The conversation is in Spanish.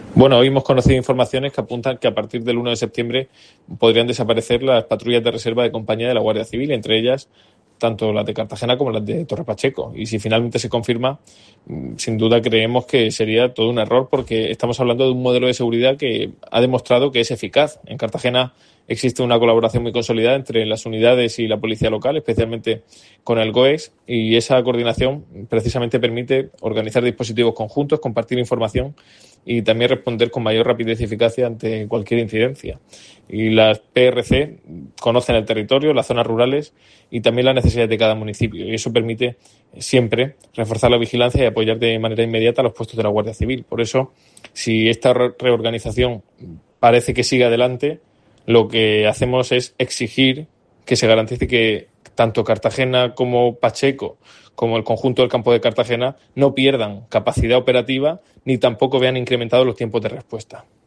Bueno, hoy hemos conocido informaciones que apuntan que a partir del 1 de septiembre podrían desaparecer las patrullas de reserva de compañía de la Guardia Civil, entre ellas tanto las de Cartagena como las de Torre Pacheco. Y si finalmente se confirma, sin duda creemos que sería todo un error, porque estamos hablando de un modelo de seguridad que ha demostrado que es eficaz. En Cartagena existe una colaboración muy consolidada entre las unidades y la policía local, especialmente con el GOES, y esa coordinación precisamente permite organizar dispositivos conjuntos, compartir información y también responder con mayor rapidez y eficacia ante cualquier incidencia. Y las PRC conocen el territorio, las zonas rurales y también las necesidades de cada municipio, y eso permite siempre reforzar la vigilancia y apoyar de manera inmediata a los puestos de la Guardia Civil. Por eso, si esta reorganización parece que sigue adelante, lo que hacemos es exigir que se garantice que tanto Cartagena como Pacheco, como el conjunto del campo de Cartagena, no pierdan capacidad operativa ni tampoco vean incrementados los tiempos de respuesta.